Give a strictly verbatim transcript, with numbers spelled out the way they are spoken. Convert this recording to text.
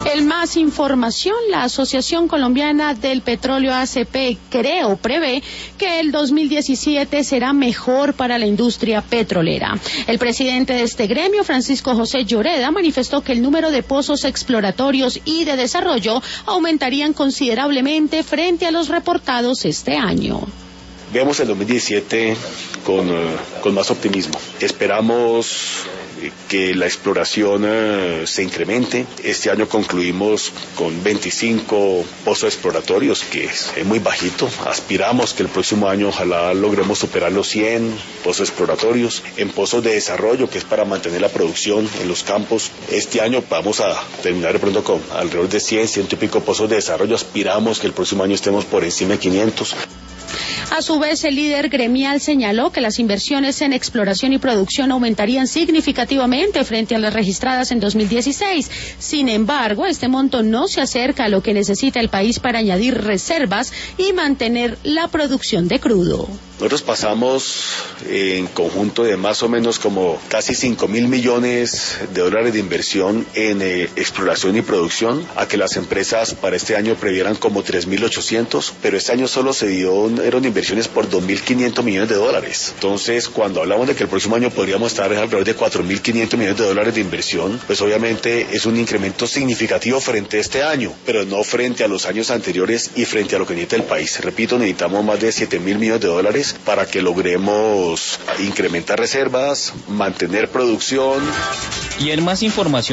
En más información, la Asociación Colombiana del Petróleo A C P cree o prevé que el dos mil diecisiete será mejor para la industria petrolera. El presidente de este gremio, Francisco José Lloreda, manifestó que el número de pozos exploratorios y de desarrollo aumentarían considerablemente frente a los reportados este año. Vemos el dos mil diecisiete con, uh, con más optimismo. Esperamos que la exploración uh, se incremente. Este año concluimos con veinticinco pozos exploratorios, que es, es muy bajito. Aspiramos que el próximo año ojalá logremos superar los cien pozos exploratorios. En pozos de desarrollo, que es para mantener la producción en los campos, este año vamos a terminar de pronto con alrededor de cien, ciento y pico pozos de desarrollo. Aspiramos que el próximo año estemos por encima de quinientos. A su vez, el líder gremial señaló que las inversiones en exploración y producción aumentarían significativamente frente a las registradas en dos mil dieciséis. Sin embargo, este monto no se acerca a lo que necesita el país para añadir reservas y mantener la producción de crudo. Nosotros pasamos en conjunto de más o menos como casi cinco mil millones de dólares de inversión en eh, exploración y producción, a que las empresas para este año previeran como tres mil ochocientos, pero este año solo se dio, eran inversiones por dos mil quinientos millones de dólares. Entonces, cuando hablamos de que el próximo año podríamos estar alrededor de cuatro mil quinientos millones de dólares de inversión, pues obviamente es un incremento significativo frente a este año, pero no frente a los años anteriores y frente a lo que necesita el país. Repito, necesitamos más de siete mil millones de dólares para que logremos incrementar reservas, mantener producción. Y en más información